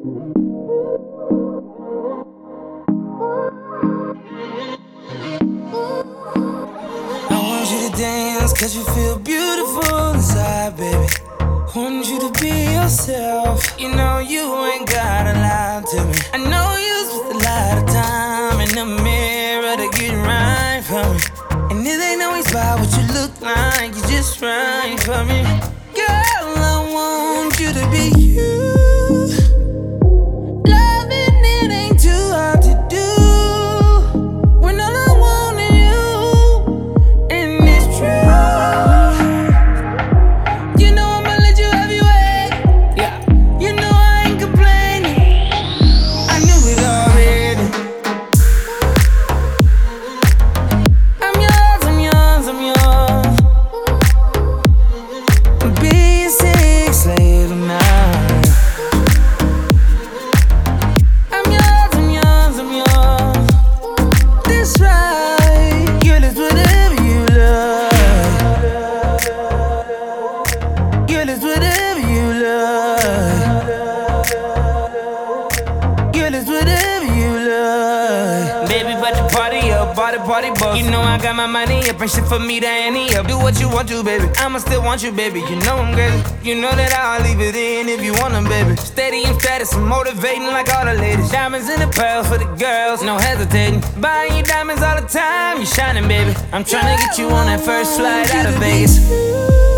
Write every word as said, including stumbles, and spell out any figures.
I want you to dance, cause you feel beautiful inside, baby. Want you to be yourself. You know you ain't gotta lie to me. I know you spent a lot of time in the mirror to get right for me. And it ain't always about what you look like, you just right for me. Girl, I want you to be you. Loving it ain't too hard to do. When all I want is you, and it's true. You know I'ma let you have your way. Yeah. You know I ain't complaining. I knew it already. I'm yours, I'm yours, I'm yours. Be a sick slave tonight. I'm yours, I'm yours, I'm yours. That's right. Girl, it's whatever you love. Girl, it's whatever you love. Girl, it's whatever you love. Baby, but the party up, party, party bus. You know I got my money up and shit for me to any up. Do what you want to, baby. I'ma still want you, baby. You know I'm crazy. You know that I'll leave it in if you want them, baby. Steady and status, I'm motivating like all the ladies. Diamonds in the pearls for the girls, no hesitating. Buying you diamonds all the time, you shining, baby. I'm tryna get you on that first flight out of Vegas.